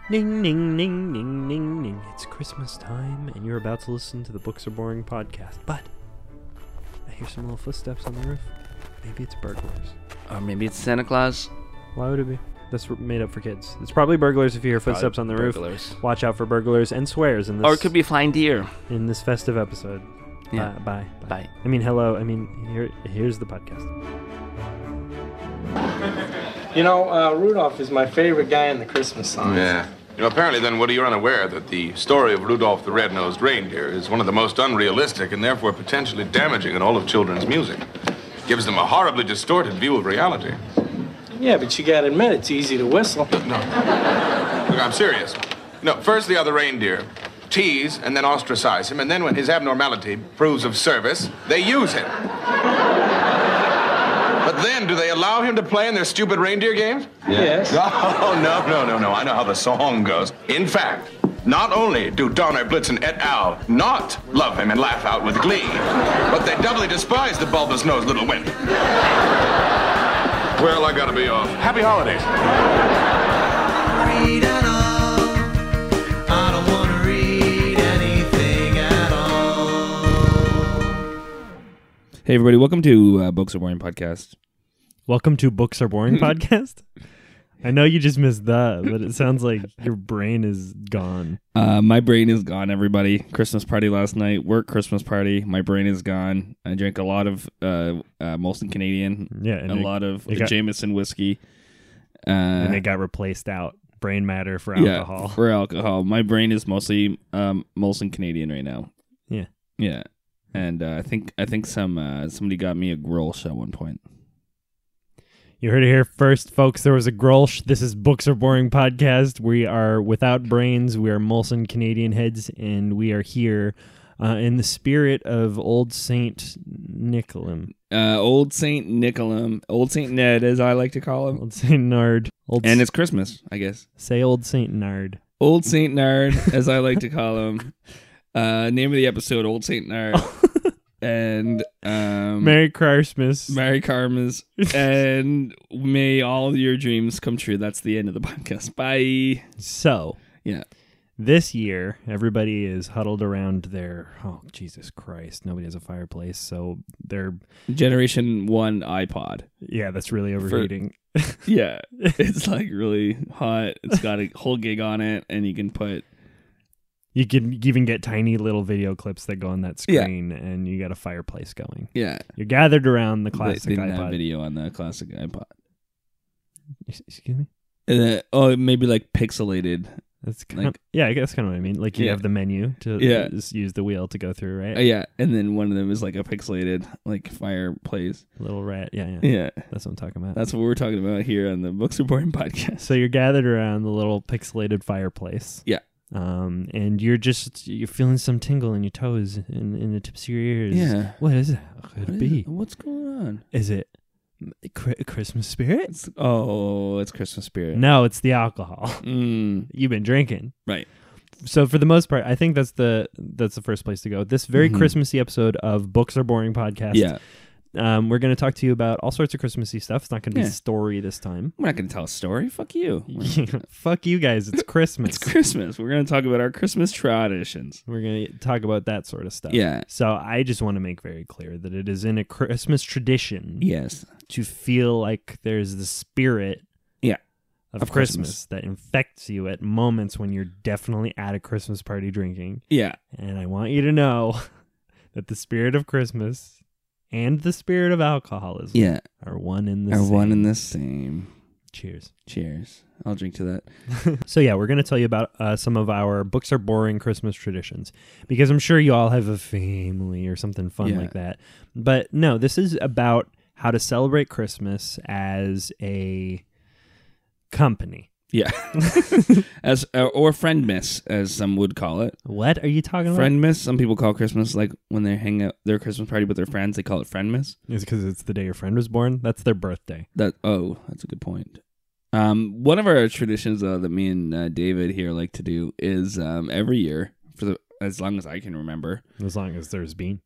Ning, ning, ning, ning, ning, ning. It's Christmas time, and you're about to listen to the Books Are Boring podcast. But I hear some little footsteps on the roof. Maybe it's burglars. Or maybe it's Santa Claus. Why would it be? That's made up for kids. It's probably burglars if you hear footsteps on the roof. Watch out for burglars and swears in this. Or it could be a flying deer. In this festive episode. Yeah. Bye. Bye. I mean, hello. I mean, here's the podcast. You know, Rudolph is my favorite guy in the Christmas songs. Yeah. You know, apparently then, Woody, you're unaware that the story of Rudolph the Red-Nosed Reindeer is one of the most unrealistic and therefore potentially damaging in all of children's music. It gives them a horribly distorted view of reality. Yeah, but you gotta admit, it's easy to whistle. No. Look, I'm serious. No, first they are the reindeer, tease and then ostracize him, and then when his abnormality proves of service, they use him. But then, do they allow him to play in their stupid reindeer games? Yes. Oh, no. I know how the song goes. In fact, not only do Donner, Blitzen, et al. Not love him and laugh out with glee, but they doubly despise the bulbous-nosed little wimp. Well, I gotta be off. Happy holidays. I don't want to read anything at all. Hey, everybody. Welcome to Books Are Boring podcast. Welcome to Books Are Boring podcast. I know you just missed that, but it sounds like your brain is gone. My brain is gone, everybody. Christmas party last night. Work Christmas party. My brain is gone. I drank a lot of Molson Canadian. Yeah, and a lot of Jameson whiskey. And it got replaced out. Brain matter for alcohol. Yeah, for alcohol. My brain is mostly Molson Canadian right now. Yeah. Yeah. And I think somebody got me a Grolsch at one point. You heard it here first, folks. There was a Grolsch. This is Books Are Boring podcast. We are without brains. We are Molson Canadian heads, and we are here in the spirit of Old Saint Nicolum. Old Saint Nicolum. Old Saint Ned, as I like to call him. Old Saint Nard. And it's Christmas, I guess. Say Old Saint Nard. Old Saint Nard, as I like to call him. Name of the episode, Old Saint Nard. And Merry Christmas. Merry Christmas. And may all your dreams come true. That's the end of the podcast. Bye. So, yeah. This year, everybody is huddled around their, oh, Jesus Christ, nobody has a fireplace, so they're... Generation 1 iPod. Yeah, that's really overheating. Yeah, it's like really hot. It's got a whole gig on it, and you can put... You can even get tiny little video clips that go on that screen, and you got a fireplace going. Yeah. You're gathered around the classic they didn't iPod. have video on the classic iPod. Excuse me? Maybe like pixelated. That's kind of, yeah, I guess kind of what I mean. Like you have the menu to just use the wheel to go through, right? Yeah, and then one of them is like a pixelated like fireplace. Little rat, yeah. That's what I'm talking about. That's what we're talking about here on the Books Are Boring podcast. So you're gathered around the little pixelated fireplace. Yeah. And you're feeling some tingle in your toes, in the tips of your ears. Yeah. What is it? Could it be? What's going on? Is it Christmas spirit? It's Christmas spirit. No, it's the alcohol. You've been drinking. Right. So for the most part, I think that's the first place to go. This very Christmassy episode of Books Are Boring podcast. Yeah. We're going to talk to you about all sorts of Christmassy stuff. It's not going to be a story this time. We're not going to tell a story. Fuck you. Fuck you guys. It's Christmas. It's Christmas. We're going to talk about our Christmas traditions. We're going to talk about that sort of stuff. Yeah. So I just want to make very clear that it is in a Christmas tradition. Yes. To feel like there's the spirit of Christmas that infects you at moments when you're definitely at a Christmas party drinking. Yeah. And I want you to know that the spirit of Christmas and the spirit of alcoholism are one in the same. Cheers. Cheers. I'll drink to that. So we're going to tell you about some of our Books Are Boring Christmas traditions, because I'm sure you all have a family or something fun like that. But no, this is about how to celebrate Christmas as a company. Yeah. As or friendmas, as some would call it. What are you talking about? Friendmas. Some people call Christmas, like when they hang out their Christmas party with their friends, they call it friendmas. Is it because it's the day your friend was born? That's their birthday. That's a good point. One of our traditions, though, that me and David here like to do is every year, as long as I can remember. As long as there's been,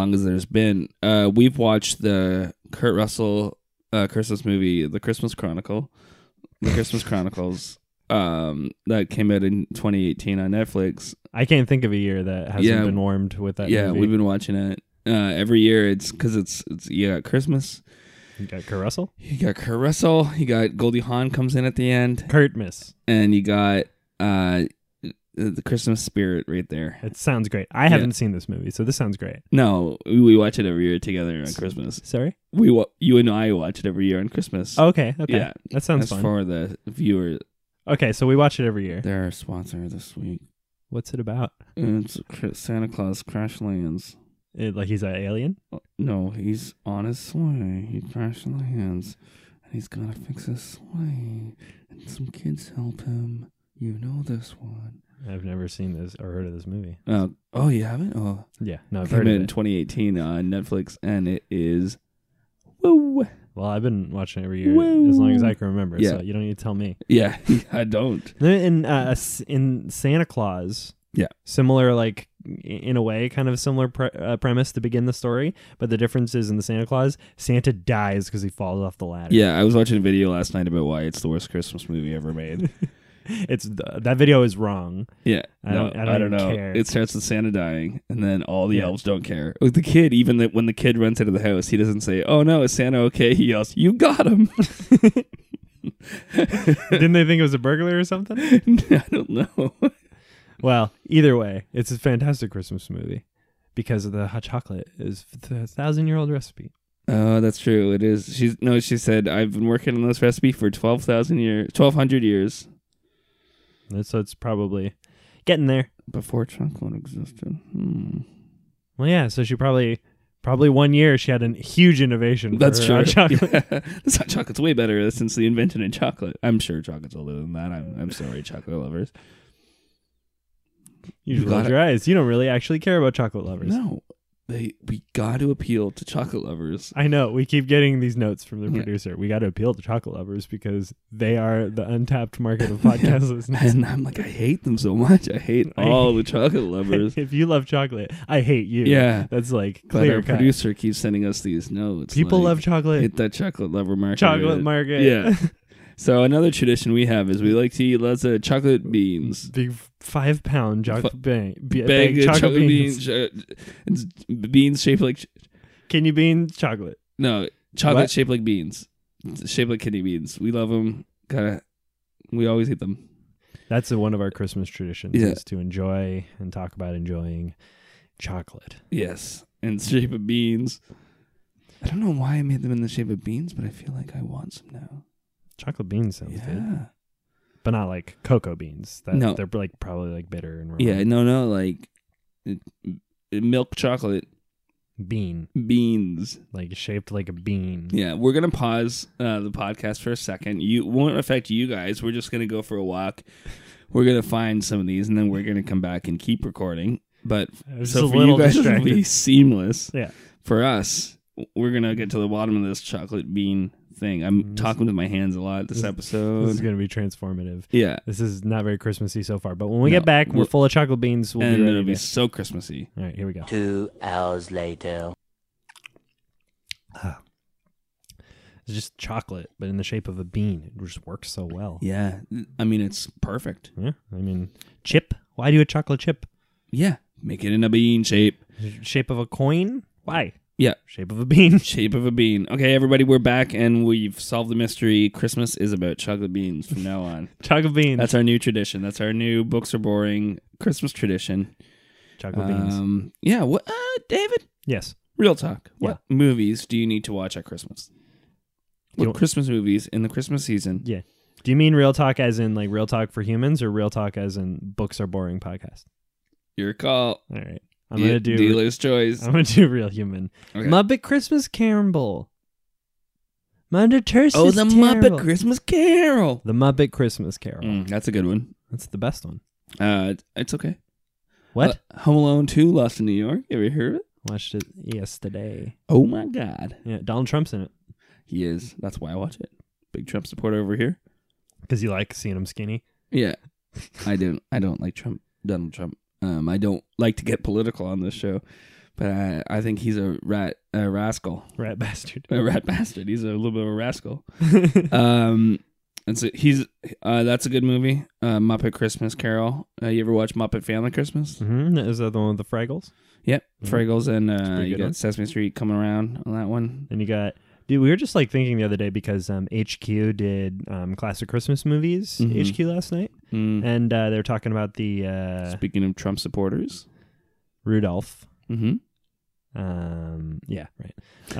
we've watched the Kurt Russell Christmas movie, The Christmas Chronicles, that came out in 2018 on Netflix. I can't think of a year that hasn't been warmed with that movie. We've been watching it every year. It's because it's you got Christmas. You got Kurt Russell? You got Kurt Russell. You got Goldie Hawn comes in at the end. Kurt Miss. And you got the Christmas spirit right there. It sounds great. I haven't seen this movie, so this sounds great. No, we watch it every year together on Christmas. Sorry? You and I watch it every year on Christmas. Okay. Yeah. That sounds That's fun. for the viewer. Okay, so we watch it every year. They're our sponsor this week. What's it about? It's Santa Claus crash lands. Like he's an alien? No, he's on his sleigh. He crash lands. And he's got to fix his sleigh. And some kids help him. You know this one. I've never seen this or heard of this movie. Oh, you haven't? Oh. Yeah, no, I've Came heard of in it. 2018 on Netflix, and it is... Woo! Well, I've been watching it every year Woo. as long as I can remember, Yeah. so you don't need to tell me. Yeah, I don't. In Santa Claus, Yeah. similar, like, in a way, kind of a similar premise to begin the story, but the difference is in the Santa Claus, Santa dies because he falls off the ladder. Yeah, I was watching a video last night about why it's the worst Christmas movie ever made. That video is wrong. Yeah, I don't even know. care. It starts with Santa dying, and then all the elves don't care. Like the kid, even when the kid runs out of the house, he doesn't say, "Oh no, is Santa okay?" He yells, "You got him!" Didn't they think it was a burglar or something? I don't know. Well, either way, it's a fantastic Christmas movie because of the hot chocolate is the 1,000-year-old recipe. Oh, that's true. It is. She said, "I've been working on this recipe for 1,200 years." So it's probably getting there. Before chocolate existed. Well, yeah. So she probably 1 year she had a huge innovation. For That's her true. hot chocolate. Yeah. This hot chocolate's way better since the invention of chocolate. I'm sure chocolate's older than that. I'm sorry, chocolate lovers. You just rolled your eyes. You don't really actually care about chocolate lovers. No, we got to appeal to chocolate lovers. I know. We keep getting these notes from the producer. We got to appeal to chocolate lovers because they are the untapped market of podcast listeners. And I'm like, I hate them so much. I hate all the chocolate lovers. If you love chocolate, I hate you. Yeah. That's like But clear our cut. producer keeps sending us these notes. People like, love chocolate. Hit that chocolate lover market. Chocolate market. Yeah. So another tradition we have is we like to eat lots of chocolate beans. Big 5-pound chocolate Bag bag of chocolate beans. It's beans shaped like... Kidney bean chocolate. No, chocolate What? shaped like beans. Shaped like kidney beans. We love them. We always eat them. That's one of our Christmas traditions is to enjoy and talk about enjoying chocolate. Yes. In the shape of beans. I don't know why I made them in the shape of beans, but I feel like I want some now. Chocolate beans sounds good. Yeah. But not like cocoa beans. No. They're like probably like bitter and wrong. Yeah, no, like milk chocolate Bean. beans. Like shaped like a bean. Yeah, we're going to pause the podcast for a second. It won't affect you guys. We're just going to go for a walk. We're going to find some of these, and then we're going to come back and keep recording. But was so just a for little you guys, it'll distracted. be seamless. Yeah. For us, we're going to get to the bottom of this chocolate bean thing. I'm talking with my hands a lot this episode. This is going to be transformative. Yeah. This is not very Christmassy so far, but when we No, get back, we're we'll- full of chocolate beans. We'll And be ready. it'll be to- so Christmassy. All right, here we go. 2 hours later. It's just chocolate, but in the shape of a bean. It just works so well. Yeah. I mean, it's perfect. Yeah. I mean, chip? Why do a chocolate chip? Yeah. Make it in a bean shape. Shape of a coin? Why? Yeah. Shape of a bean. Shape of a bean. Okay, everybody, we're back and we've solved the mystery. Christmas is about chocolate beans from now on. Chocolate beans. That's our new tradition. That's our new Books Are Boring Christmas tradition. chocolate beans. Yeah. What, David? Yes. Real talk. Yeah. What movies do you need to watch at Christmas? You What don't- Christmas movies in the Christmas season? Yeah. Do you mean real talk as in like real talk for humans or real talk as in books are boring podcast? Your call. All right. I'm going to do dealer's choice. I'm going to do real human. Okay. Muppet Christmas Carol. Mother Terce Oh, is the terrible. Muppet Christmas Carol. The Muppet Christmas Carol. That's a good one. That's the best one. It's okay. What? Home Alone 2, Lost in New York. You ever heard of it? Watched it yesterday. Oh my God. Yeah, Donald Trump's in it He is. That's why I watch it. Big Trump supporter over here. because you like seeing him skinny. Yeah. I don't like Trump. Donald Trump. I don't like to get political on this show, but I think he's a rascal. Rat bastard. A rat bastard. He's a little bit of a rascal. That's a good movie. Muppet Christmas Carol. You ever watch Muppet Family Christmas? Mm-hmm. Is that the one with the Fraggles? Yep, Fraggles, and you good got one. Sesame Street coming around on that one. And you got, dude, we were just like thinking the other day because HQ did classic Christmas movies, HQ last night. And they were talking about the Speaking of Trump supporters, Rudolph. mm-hmm. Yeah, right.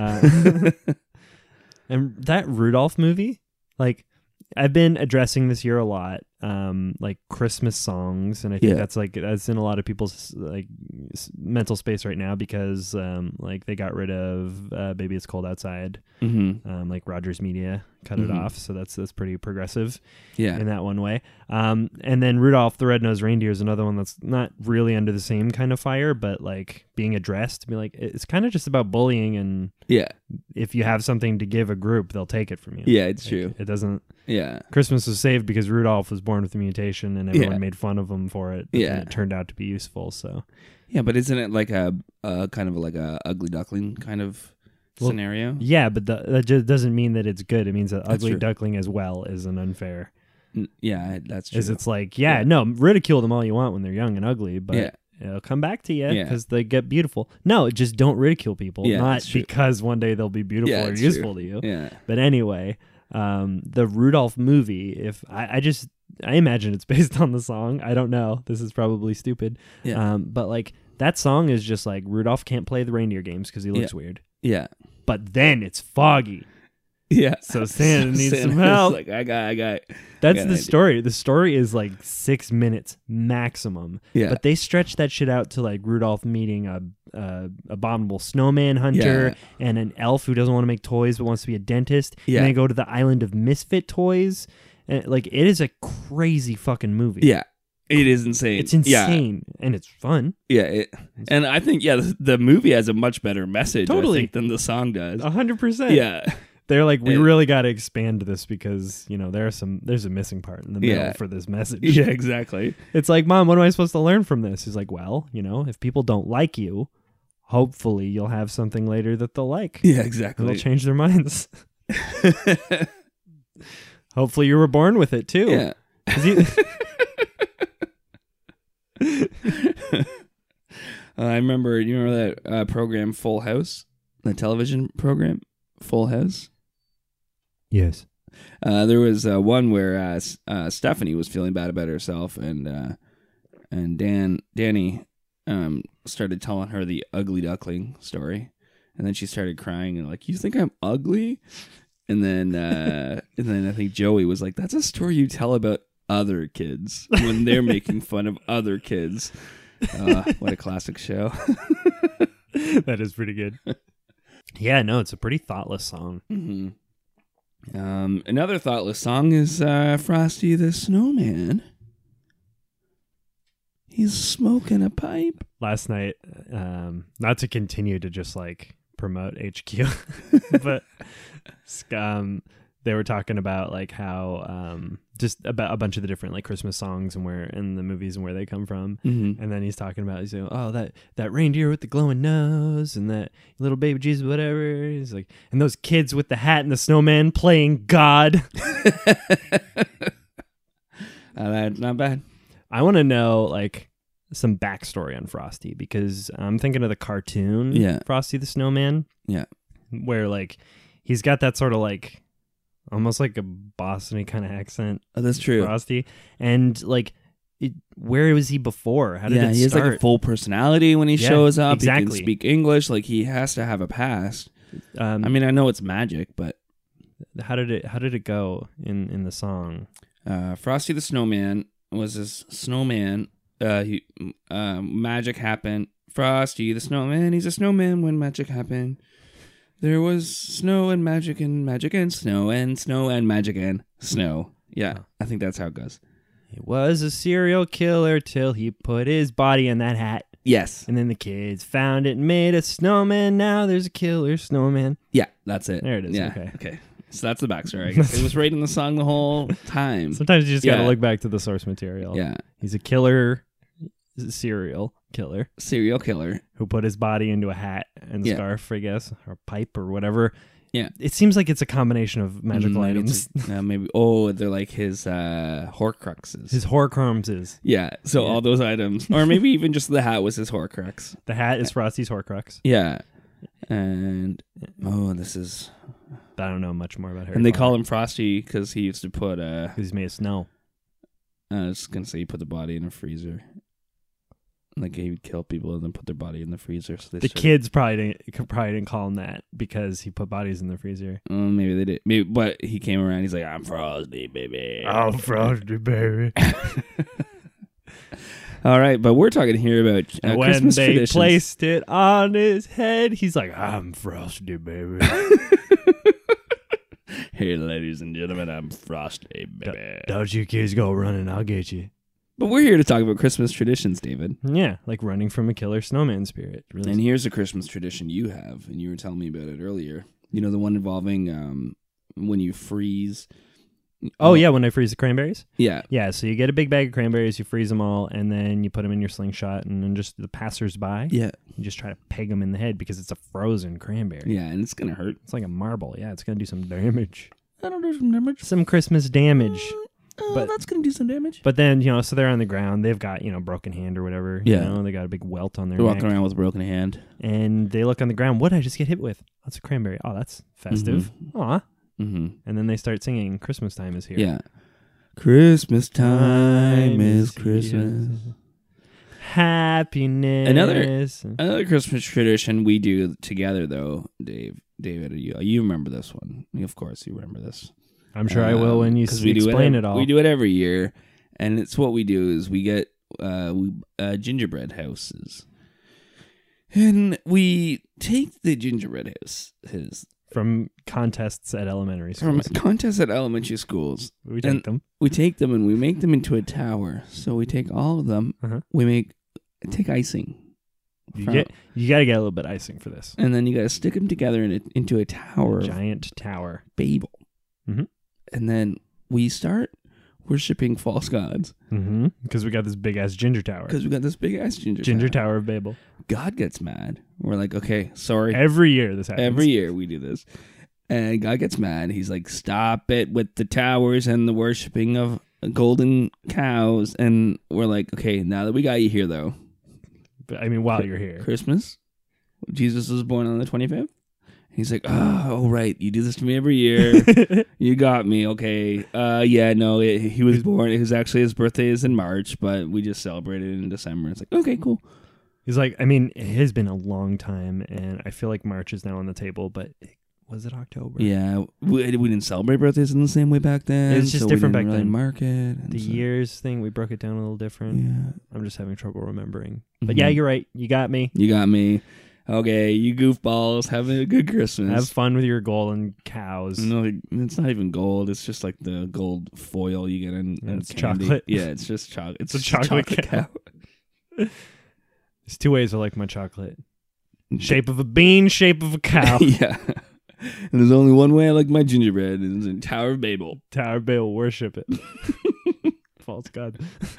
And that Rudolph movie, like, I've been addressing this year a lot, like Christmas songs, and I think that's in a lot of people's like mental space right now because like they got rid of "Baby It's Cold Outside," like Rogers Media cut it off, so that's pretty progressive, in that one way. And then Rudolph the Red-Nosed Reindeer is another one that's not really under the same kind of fire, but like being addressed. Be like, it's kind of just about bullying, and if you have something to give a group, they'll take it from you. Yeah, it's like, true. It doesn't. Yeah. Christmas was saved because Rudolph was born with a mutation and everyone made fun of him for it. Yeah. And it turned out to be useful. So Yeah, but isn't it like a kind of like a ugly duckling kind of scenario? yeah, but that just doesn't mean that it's good. It means that That's ugly true. duckling as well is an unfair. Yeah, that's true. Is it's like, no, ridicule them all you want when they're young and ugly, but it'll come back to you because they get beautiful. No, just don't ridicule people. Yeah, not that's true. because one day they'll be beautiful or it's useful true. to you. Yeah. But anyway, the Rudolph movie, if I imagine it's based on the song. I don't know. This is probably stupid. Yeah. But like that song is just like Rudolph can't play the reindeer games because he looks weird. Yeah. But then it's foggy. Yeah. So Santa needs some Santa's help. Like, I got. That's got the an story. The story is like 6 minutes maximum. Yeah. But they stretch that shit out to like Rudolph meeting a abominable snowman hunter and an elf who doesn't want to make toys but wants to be a dentist. Yeah. And they go to the island of misfit toys. And like it is a crazy fucking movie. Yeah. It is insane. It's insane and it's fun. Yeah. And I think the movie has a much better message I think, than the song does. 100%. Yeah. They're like, we really got to expand this because, you know, there's a missing part in the middle for this message. Yeah, exactly. It's like, Mom, what am I supposed to learn from this? He's like, well, you know, if people don't like you, hopefully you'll have something later that they'll like. Yeah, exactly. They'll change their minds. Hopefully you were born with it too. Yeah. I remember, you remember that program Full House? The television program Full House? Yes. There was one where Stephanie was feeling bad about herself, and Danny started telling her the ugly duckling story, and then she started crying and like, "You think I'm ugly?" And then I think Joey was like, "That's a story you tell about other kids when they're making fun of other kids." What a classic show! That is pretty good. Yeah, no, it's a pretty thoughtless song. Mm-hmm. Another thoughtless song is Frosty the Snowman. He's smoking a pipe. Last night, not to continue to just like promote HQ, but they were talking about like how just about a bunch of the different like Christmas songs and where in the movies and where they come from. Mm-hmm. And then he's talking about, he's like, oh, that reindeer with the glowing nose and that little baby Jesus, whatever. He's like, and those kids with the hat and the snowman playing God. Not bad. I want to know like some backstory on Frosty because I'm thinking of the cartoon Frosty the Snowman. Yeah. Where like he's got that sort of like almost like a Boston-y kind of accent. Oh, that's true. Frosty. And like where was he before? How did it start? He has like a full personality when he shows up. Exactly. He can speak English. Like he has to have a past. I mean, I know it's magic, but how did it go in the song? Frosty the Snowman was this snowman. Magic happened. Frosty the Snowman, he's a snowman when magic happened. There was snow and magic and snow and snow and magic and snow. Yeah, I think that's how it goes. He was a serial killer till he put his body in that hat. Yes. And then the kids found it and made a snowman. Now there's a killer snowman. Yeah, that's it. There it is. Yeah. Okay. So that's the backstory. I guess. It was right in the song the whole time. Sometimes you just got to look back to the source material. Yeah. He's a killer, serial killer. Serial killer. Who put his body into a hat and scarf, I guess, or pipe or whatever. Yeah. It seems like it's a combination of magical Maybe items. it's like- maybe. Oh, they're like his Horcruxes. His Horcrux is. Yeah. So all those items, or maybe even just the hat was his Horcrux. The hat is Frosty's Horcrux. Yeah. And this is. I don't know much more about Harry And they Potter. call him Frosty because he used to put 'Cause he's made of snow. I was gonna say he put the body in a freezer. Like he would kill people and then put their body in the freezer. So they The started- kids probably didn't call him that because he put bodies in the freezer. Maybe they did. Maybe, but he came around. He's like, "I'm Frosty, baby." I'm Frosty, baby. All right, but we're talking here about when Christmas they traditions. placed it on his head, he's like, I'm Frosty, baby. Hey, ladies and gentlemen, I'm Frosty, baby. Don't you kids go running, I'll get you. But we're here to talk about Christmas traditions, David. Yeah, like running from a killer snowman spirit. Really. And here's a Christmas tradition you have, and you were telling me about it earlier. You know, the one involving when you freeze. Oh, yeah, when I freeze the cranberries? Yeah. Yeah, so you get a big bag of cranberries, you freeze them all, and then you put them in your slingshot, and then just the passersby, Yeah. you just try to peg them in the head because it's a frozen cranberry. Yeah, and it's going to hurt. It's like a marble. Yeah, it's going to do some damage. That'll do some damage. Some Christmas damage. But- that's going to do some damage. But then, so they're on the ground. They've got, broken hand or whatever. Yeah. They got a big welt on their They're neck. walking around with a broken hand. And they look on the ground. What did I just get hit with? That's a cranberry. Oh, that's festive. Aw. Mm-hmm. And then they start singing Christmas time is here. Yeah. Christmas time is Christmas. Happiness. Another Christmas tradition we do together, though, David, you remember this one. Of course, you remember this. I'm sure I will when you 'cause explain it all. We do it every year, and it's what we do is we get gingerbread houses, and we take the gingerbread houses From contests at elementary from schools. contests at elementary schools. We take them. We take them and we make them into a tower. So we take all of them. Uh-huh. We take icing. You got to get a little bit icing for this. And then you got to stick them together into a tower. Giant tower. Babel. Mhm. And then we start worshiping false gods Mm-hmm. Because we got this big ass ginger tower. because we got this big ass Ginger Tower of Babel. God gets mad. We're like, okay, sorry. Every year this happens. Every year we do this. And God gets mad. He's like, stop it with the towers and the worshiping of golden cows. And we're like, okay, now that we got you here, though, But, I mean, while you're here. Christmas, Jesus was born on the 25th. He's like, oh, right. You do this to me every year. You got me. Okay. Yeah, no, he was born. It was actually his birthday is in March, but we just celebrated it in December. It's like, okay, cool. He's like, I mean, it has been a long time, and I feel like March is now on the table, but was it October? Yeah, we didn't celebrate birthdays in the same way back then. It's just so different we back didn't really then. mark it. and The so- years thing, we broke it down a little different. Yeah. I'm just having trouble remembering. But Mhm. yeah, you're right. You got me. You got me. Okay, you goofballs, have a good Christmas. Have fun with your golden cows. No, it's not even gold. It's just like the gold foil you get in It's candy. chocolate. Yeah, it's just chocolate. It's a just chocolate cow. There's two ways I like my chocolate. Shape of a bean, shape of a cow. Yeah. And there's only one way I like my gingerbread, and it's in Tower of Babel. Tower of Babel, worship it. False god.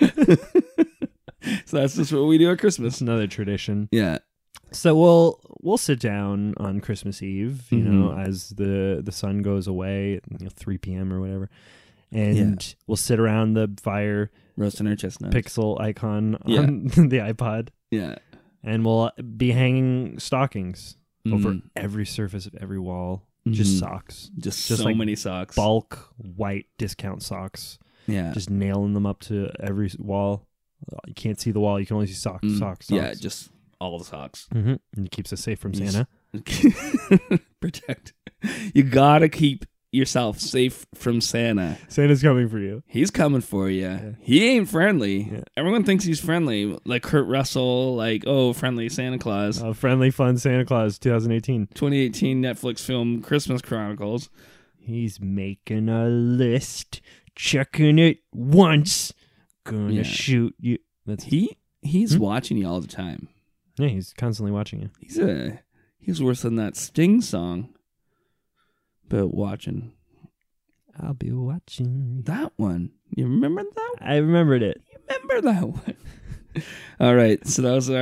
So that's just what we do at It's Christmas. another tradition. Yeah. So we'll sit down on Christmas Eve, as the sun goes away, 3 p.m. or whatever, and we'll sit around the fire, Roasting our chestnuts. pixel icon Yeah. on the iPod, Yeah. and we'll be hanging stockings over Mhm. every surface of every wall. Just Mhm. socks, Just Just so like many socks. bulk white discount socks, Yeah. just nailing them up to every wall. You can't see the wall; you can only see socks. Mm. Socks. Yeah, just all the socks. And it keeps us safe from Yes. Santa. Protect. You gotta keep yourself safe from Santa. Santa's coming for you. He's coming for you. He ain't friendly. Yeah. Everyone thinks he's friendly, like Kurt Russell, like, oh, friendly Santa Claus. Friendly, fun Santa Claus 2018. 2018 Netflix film Christmas Chronicles. He's making a list, checking it once, gonna Yeah. shoot you. That's He's watching you all the time. yeah. He's constantly watching you. He's worse than that Sting song. But watching I'll be watching. that one. You remember that? I remembered it. Remember that one? All right. So those are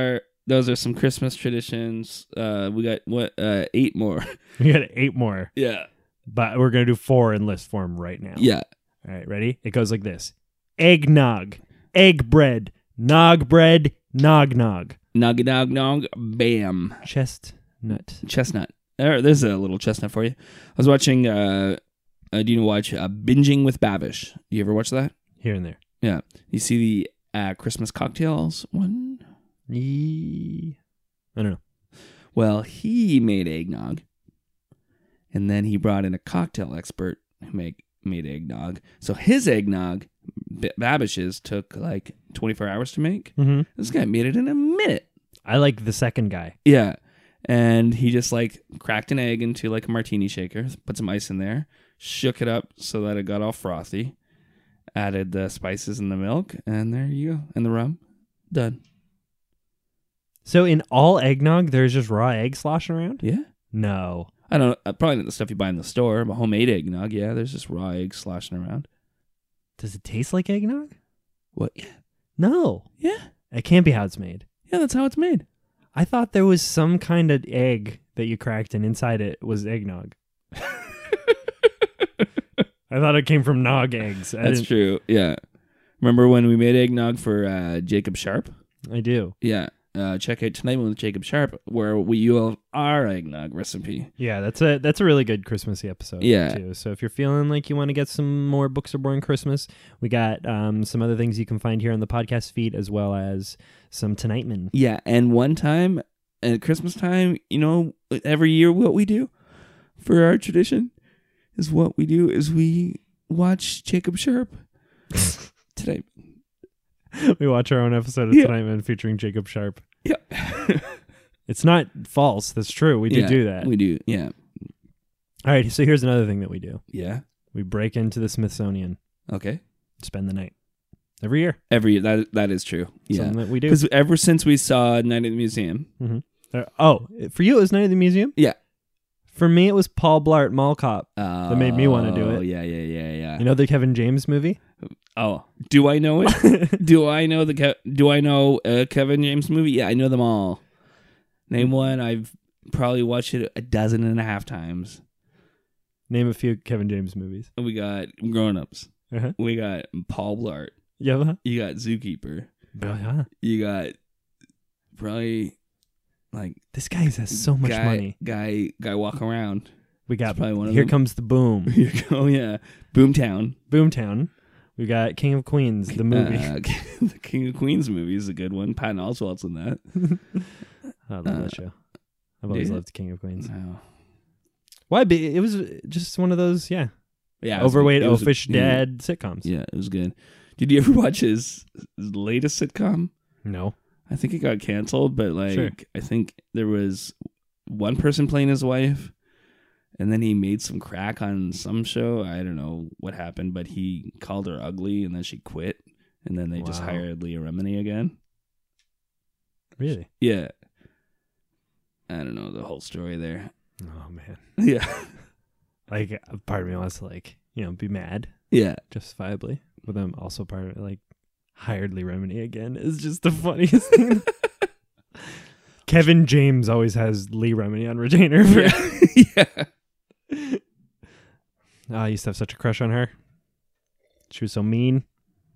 those are some Christmas traditions. We got 8 more. We got 8 more, Yeah. but we're going to do 4 in list form right now. Yeah. All right, ready? It goes like this. Eggnog, egg bread, nog bread, nog nog. Nog, nog, nog, bam. Chestnut. Chestnut. There's a little chestnut for you. I was watching, do you watch Binging with Babish? You ever watch that? Here and there. Yeah. You see the Christmas cocktails one? I don't know. Well, he made eggnog. And then he brought in a cocktail expert who made eggnog. So his eggnog, Babish's, took like 24 hours to make. Mm-hmm. This guy made it in a minute. I like the second guy. Yeah. And he just like cracked an egg into like a martini shaker, put some ice in there, shook it up so that it got all frothy, added the spices and the milk, and there you go. And the rum. Done. So in all eggnog, there's just raw egg sloshing around? Yeah. No. I don't know. Probably not the stuff you buy in the store, but homemade eggnog, yeah, there's just raw eggs sloshing around. Does it taste like eggnog? What? Yeah. No. Yeah. It can't be how it's made. Yeah, that's how it's made. I thought there was some kind of egg that you cracked and inside it was eggnog. I thought it came from nog eggs. That's true. Yeah. Remember when we made eggnog for Jacob Sharp? I do. Yeah. Check out Tonight with Jacob Sharp, where you have our eggnog recipe. Yeah, that's a really good Christmassy episode. Yeah. Too. So if you're feeling like you want to get some more Books Are Boring Christmas, we got some other things you can find here on the podcast feed, as well as some Tonightman. Yeah, and one time at Christmas time, every year what we do for our tradition is we watch Jacob Sharp tonight. We watch our own episode of Tonightman featuring Jacob Sharp. Yeah. It's not false. That's true. We do that. We do, yeah. All right, so here's another thing that we do. Yeah. We break into the Smithsonian, Okay. spend the night. Every year. Every year. That is true. Yeah. Something that we do. Because ever since we saw Night at the Museum. Mm-hmm. For you, it was Night at the Museum? Yeah. For me, it was Paul Blart Mall Cop that made me want to do it. Oh, yeah. You know the Kevin James movie? Oh, do I know it? Do I know a Kevin James movie? Yeah, I know them all. Name one. I've probably watched it 12.5 times. Name a few Kevin James movies. We got Grown Ups. Uh-huh. We got Paul Blart. Yeah. You got Zookeeper. Uh-huh. You got probably like This guy has so much money. Guy walk around. We got probably one of Here them. Comes the Boom. Oh yeah, Boomtown. Boomtown. We got King of Queens, the movie. The King of Queens movie is a good one. Patton Oswalt's in that. I love that show. I've always loved King of Queens. No. Why? It was just one of those, Yeah, overweight, it was oafish dad sitcoms. Yeah, it was good. Did you ever watch his latest sitcom? No. I think it got canceled, but Sure. I think there was one person playing his wife, and then he made some crack on some show. I don't know what happened, but he called her ugly, and then she quit, and then they just Wow. hired Leah Remini again. Really? Yeah. I don't know the whole story there. Oh, man. Yeah. Like, part of me wants to, be mad, Yeah. justifiably. But then also part of it, hired Lee Remini again is just the funniest thing. Kevin James always has Lee Remini on retainer. Yeah. I used to have such a crush on her. She was so mean.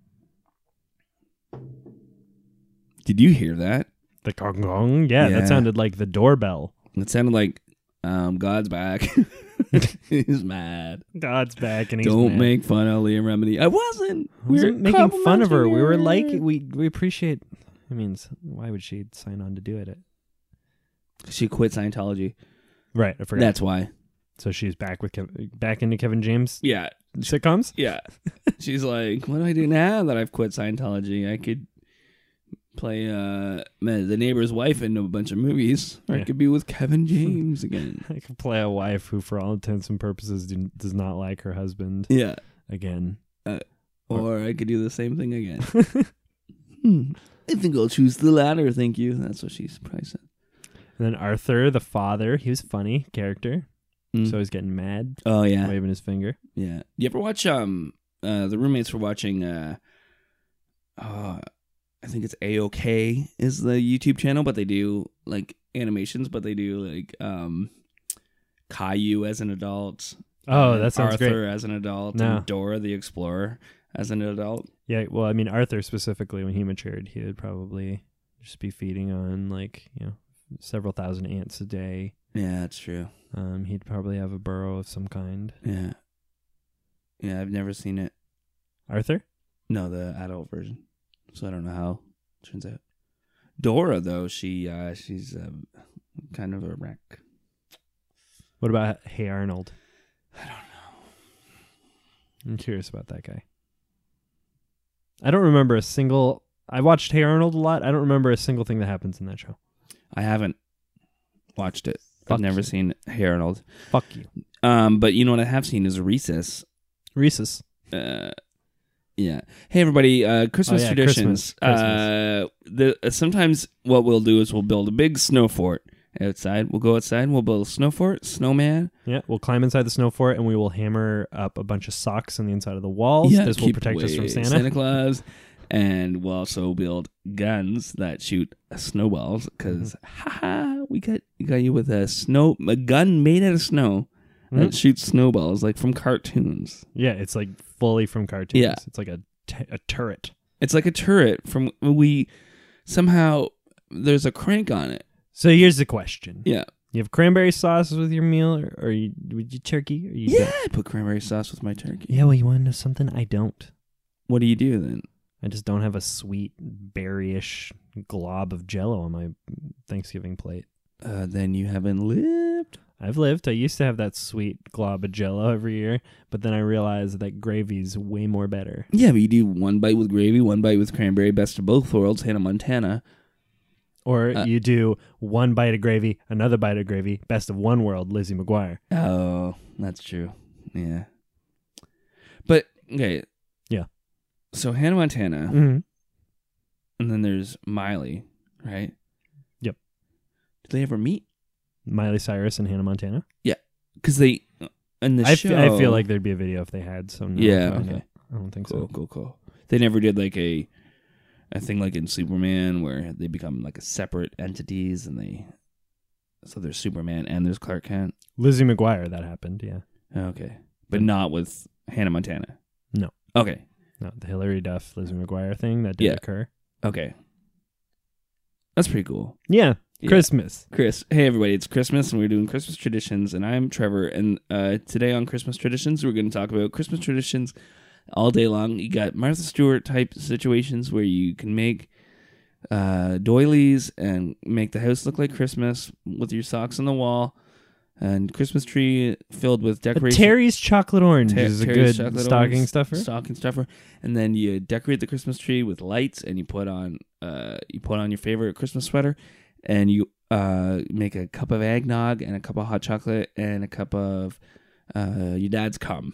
Did you hear that? The gong gong. Yeah, Yeah. that sounded like the doorbell. It sounded like God's back. He's mad. God's back and he's Don't mad. make fun of Leah Remini. I wasn't. I wasn't making fun of her. We were like, complimenting we appreciate. I mean, why would she sign on to do it? her. She quit Scientology. Right, I forgot. That's why. So she's back with back into Kevin James Yeah. sitcoms. Yeah. She's like, what do I do now that I've quit Scientology? I could play the neighbor's wife in a bunch of movies. Or I Yeah. could be with Kevin James again. I could play a wife who, for all intents and purposes, does not like her husband Yeah. again. Or I could do the same thing again. I think I'll choose the latter, thank you. That's what she's probably said. And then Arthur, the father, he was a funny character. Mm. So he's getting mad, Oh, yeah. waving his finger. Yeah. You ever watch the roommates were watching I think it's A-OK is the YouTube channel, but they do like animations, but they do like Caillou as an adult. Oh, that sounds Arthur great. as an adult, No. and Dora the Explorer as an adult. Yeah, well, I mean, Arthur specifically, when he matured, he would probably just be feeding on like, you know, several thousand ants a day. Yeah, that's true. He'd probably have a burrow of some kind. Yeah. Yeah, I've never seen it. Arthur? No, the adult version. So I don't know how it turns out. Dora, though, she's kind of a wreck. What about Hey Arnold? I don't know. I'm curious about that guy. I don't remember a single... I watched Hey Arnold a lot. I don't remember a single thing that happens in that show. I haven't watched it. Fuck I've never you. seen Hey Arnold. Fuck you. But you know what I have seen is Recess. Reese's. Yeah. Hey everybody, Christmas Oh, yeah, traditions. Christmas. Sometimes what we'll do is we'll build a big snow fort outside. We'll go outside, we'll build a snow fort, snowman. Yeah, we'll climb inside the snow fort and we will hammer up a bunch of socks on the inside of the walls. This will keep protect us from away Santa. Claus. And we'll also build guns that shoot snowballs because we got you with a gun made out of snow that shoots snowballs like from cartoons. Yeah, it's like fully from cartoons. Yeah. It's like a turret. It's like a turret from somehow there's a crank on it. So here's the question. Yeah. You have cranberry sauce with your meal or would you turkey? Or you don't? I put cranberry sauce with my turkey. Yeah, well, you want to know something? I don't. What do you do then? I just don't have a sweet berryish glob of Jell-O on my Thanksgiving plate. Then you haven't lived. I've lived. I used to have that sweet glob of Jell-O every year, but then I realized that gravy's way more better. Yeah, but you do one bite with gravy, one bite with cranberry, best of both worlds, Hannah Montana. Or you do one bite of gravy, another bite of gravy, best of one world, Lizzie McGuire. Oh, that's true. Yeah. But, okay. Yeah. So Hannah Montana, Mm-hmm. and then there's Miley, right? Yep. Did they ever meet? Miley Cyrus and Hannah Montana. Yeah. Because they, in the show. I feel like there'd be a video if they had. So no, Yeah, probably okay. not. I don't think Cool, so. cool, cool. They never did like a thing like in Superman where they become like a separate entities and so there's Superman and there's Clark Kent. Lizzie McGuire, that happened, yeah. Okay. But not with Hannah Montana. No. Okay. No, the Hillary Duff, Lizzie McGuire thing, that did occur. Okay. That's pretty cool. Yeah, Yeah. Christmas. Chris, hey everybody, it's Christmas and we're doing Christmas traditions and I'm Trevor and today on Christmas traditions we're going to talk about Christmas traditions all day long. You got Martha Stewart type situations where you can make doilies and make the house look like Christmas with your socks on the wall and Christmas tree filled with decorations. Terry's Chocolate Orange is a Terry's good chocolate stocking orange, stuffer. Stocking stuffer, and then you decorate the Christmas tree with lights, and you put on your favorite Christmas sweater, and you make a cup of eggnog and a cup of hot chocolate and a cup of your dad's cum.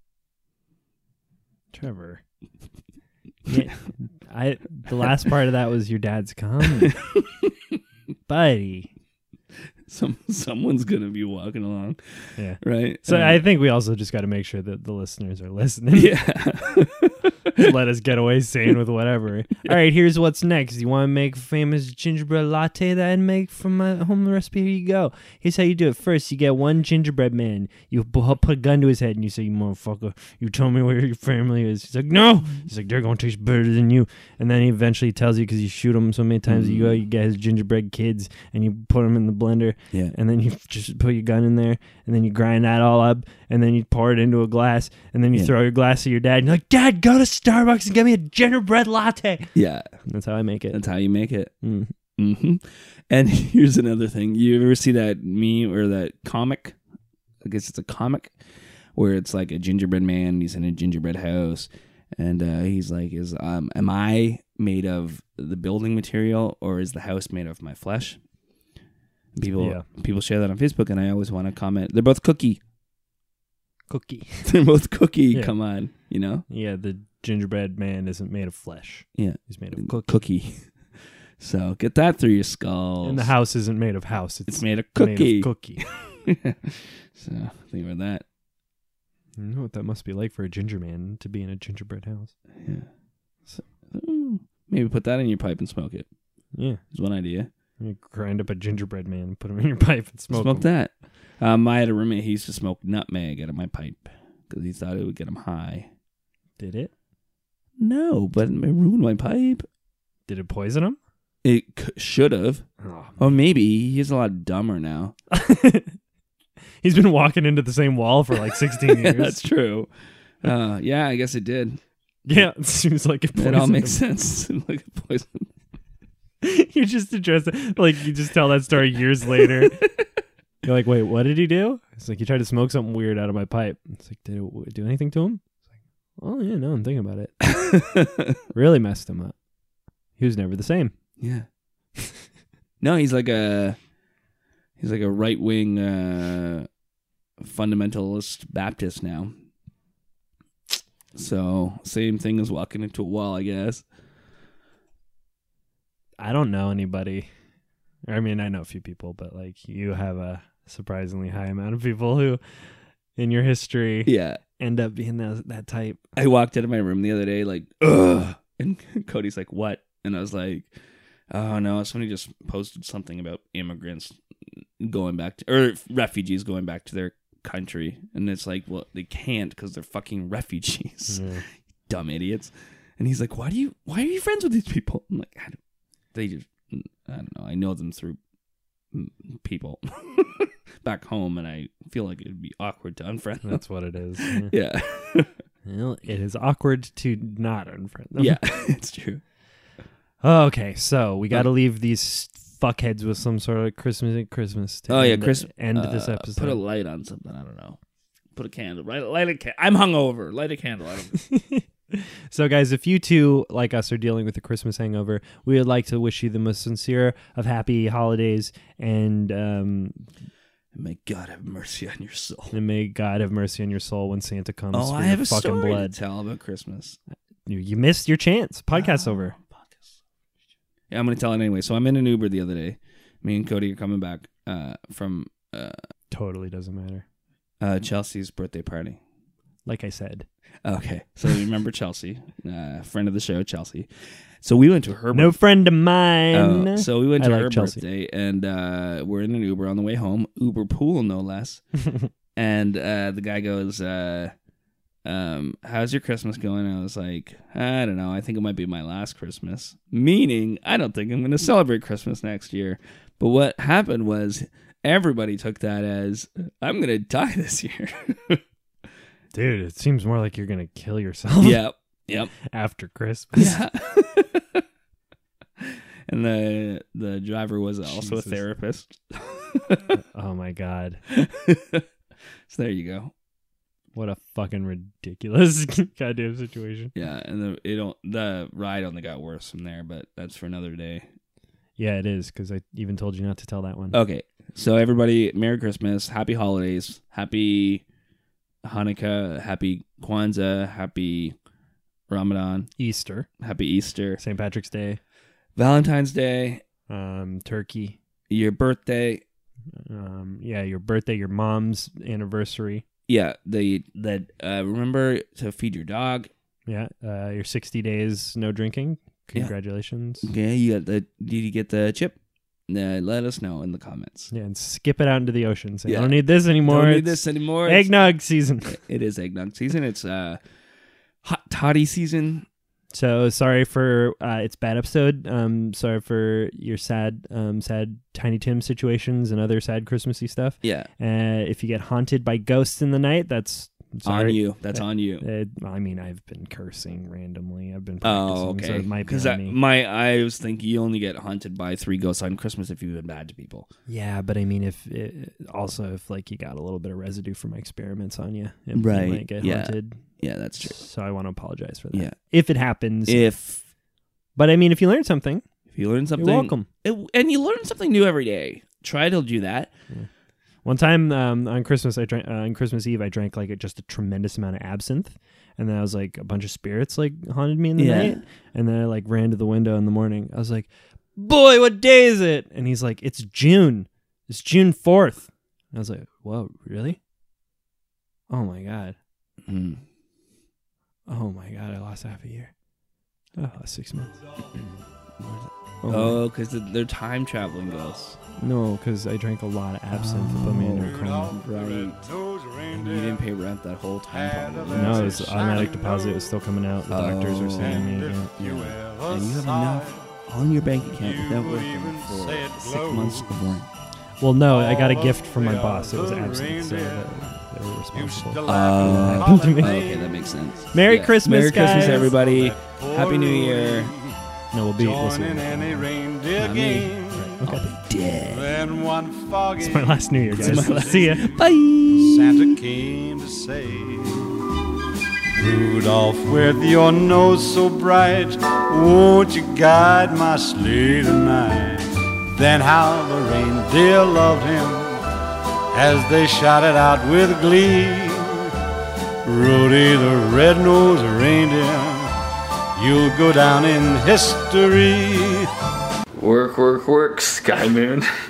Trevor. Yeah, the last part of that was your dad's cum. Buddy. Someone's gonna be walking along, Yeah. right? So I think we also just got to make sure that the listeners are listening. yeah. Let us get away sane with whatever. All right, here's what's next. You want to make a famous gingerbread latte that I'd make from my home recipe? Here you go. Here's how you do it. First, you get one gingerbread man. You put a gun to his head and you say, "You motherfucker, you told me where your family is." He's like, "No." He's like, "They're going to taste better than you." And then he eventually tells you because you shoot him so many times. You go, you get his gingerbread kids and you put them in the blender. Yeah. And then you just put your gun in there and then you grind that all up and then you pour it into a glass and then you throw your glass to your dad and you're like, "Dad, go to Starbucks and get me a gingerbread latte." Yeah. That's how I make it. That's how you make it. Mm. Mm-hmm. And here's another thing. You ever see that meme or that comic? I guess it's a comic where it's like a gingerbread man. He's in a gingerbread house, and he's like, am I made of the building material or is the house made of my flesh?" People share that on Facebook, and I always want to comment. They're both cookie. Cookie. They're both cookie. Yeah. Come on, you know. Yeah, the gingerbread man isn't made of flesh. Yeah, He's made of cookie. So get that through your skulls. And the house isn't made of house. It's made of made cookie. of cookie. So think about that. You know what that must be like for a ginger man to be in a gingerbread house. Yeah. So, Maybe put that in your pipe and smoke it. Yeah. Is one idea. You grind up a gingerbread man and put him in your pipe and smoke him. that. I had a roommate. He used to smoke nutmeg out of my pipe because he thought it would get him high. Did it? No, but it ruined my pipe. Did it poison him? It should have. Oh. Or maybe he's a lot dumber now. He's been walking into the same wall for like 16 years. That's true. Yeah, I guess it did. Yeah, it seems like it poisoned It all makes him. sense. Like a poison. You just address it. Like, you just tell that story years later. You're like, wait, what did he do? It's like, he tried to smoke something weird out of my pipe. It's like, did it do anything to him? It's like, oh, yeah, no, I'm thinking about it. Really messed him up. He was never the same. Yeah. No, he's like a right-wing fundamentalist Baptist now. So, same thing as walking into a wall, I guess. I don't know anybody. I mean, I know a few people, but like, you have a surprisingly high amount of people who, in your history, Yeah. end up being that type. I walked out of my room the other day like, ugh. And Cody's like, what? And I was like, oh, no, somebody just posted something about immigrants going back to, or refugees going back to their country. And it's like, well, they can't because they're fucking refugees. Yeah. Dumb idiots. And he's like, why are you friends with these people? I'm like, I don't know. I know them through people back home, and I feel like it would be awkward to unfriend them. That's what it is. Yeah. Well, it is awkward to not unfriend them. Yeah, it's true. Okay, so we got to leave these fuckheads with some sort of Christmas. To end this episode. Put a light on something. I don't know. Put a candle. Light a candle. I'm hungover. Light a candle. I don't. So, guys, if you too, like us, are dealing with a Christmas hangover, we would like to wish you the most sincere of happy holidays, and may God have mercy on your soul. and may God have mercy on your soul when Santa comes. Oh, for I your have a fucking story blood. to tell about Christmas. You missed your chance. Podcast's over. Yeah, I'm going to tell it anyway. So I'm in an Uber the other day. Me and Cody are coming back from Totally doesn't matter. Chelsea's birthday party. Like I said, Okay, so you remember Chelsea, friend of the show, Chelsea. So we went to her. no friend of mine. So we went I to like her Chelsea. birthday, and we're in an Uber on the way home. Uber pool, no less. And the guy goes, how's your Christmas going? I was like, I don't know. I think it might be my last Christmas. Meaning, I don't think I'm going to celebrate Christmas next year. But what happened was everybody took that as, I'm going to die this year. Dude, it seems more like you're going to kill yourself. Yep. After Christmas. Yeah. And the driver was also a Jesus. therapist. Oh, my God. So there you go. What a fucking ridiculous goddamn situation. Yeah, and the ride only got worse from there, but that's for another day. Yeah, it is, because I even told you not to tell that one. Okay, so everybody, Merry Christmas, Happy Holidays, Happy Hanukkah, Happy Kwanzaa, Happy Ramadan, Easter, Happy Easter, St. Patrick's Day, Valentine's Day, Turkey. your birthday. Yeah, your birthday, your mom's anniversary. Yeah, remember to feed your dog. Yeah, your 60 days no drinking. Congratulations. Okay, did you get the chip? Let us know in the comments. Yeah, and skip it out into the ocean. Say, Yeah. I don't need this anymore. Don't need It's this anymore. eggnog season. It is eggnog season. It's hot toddy season. So sorry for it's bad episode. Sorry for your sad Tiny Tim situations and other sad Christmassy stuff. Yeah, If you get haunted by ghosts in the night, that's sorry. on you. That's on you. I mean, I've been cursing randomly. I've been Oh, practicing, okay. so it might be Because on me. I was thinking you only get haunted by 3 ghosts on Christmas if you've been bad to people. Yeah, but I mean, if like you got a little bit of residue from my experiments on you, you Right, might get yeah. haunted. Yeah, that's true. So I want to apologize for that. Yeah. If it happens. If But I mean, if you learn something, you learn something, you're welcome. And you learn something new every day. Try to do that. One time on Christmas, I drank on Christmas Eve. I drank like just a tremendous amount of absinthe, and then I was like a bunch of spirits like haunted me in the night. And then I like ran to the window in the morning. I was like, "Boy, what day is it?" And he's like, "It's June. It's June 4th." And I was like, "Whoa, really? Oh my god! Mm. Oh my god! I lost half a year." Oh, 6 months. Oh, because they're time traveling ghosts. No, because I drank a lot of absinthe and put me into a coma. Right. And you didn't pay rent that whole time. Probably. No, it was automatic deposit. It was still coming out. The doctors were seeing me. Yeah. And you have enough on your bank account without working for 6 months of rent. Well, no, I got a gift from my boss. It was absinthe, so they were responsible. Oh, to me. okay, that makes sense. Merry Christmas, Merry Christmas, guys. everybody. Happy New Year. No, we'll see. Not me. Okay. I'll be dead. Then one foggy It's my last New Year, guys. my last- See ya. Bye. Santa came to say, Rudolph, with your nose so bright, won't you guide my sleigh tonight? Then how the reindeer loved him as they shouted out with glee, Rudy the red-nosed reindeer, you'll go down in history. Work, work, work, Sky Moon.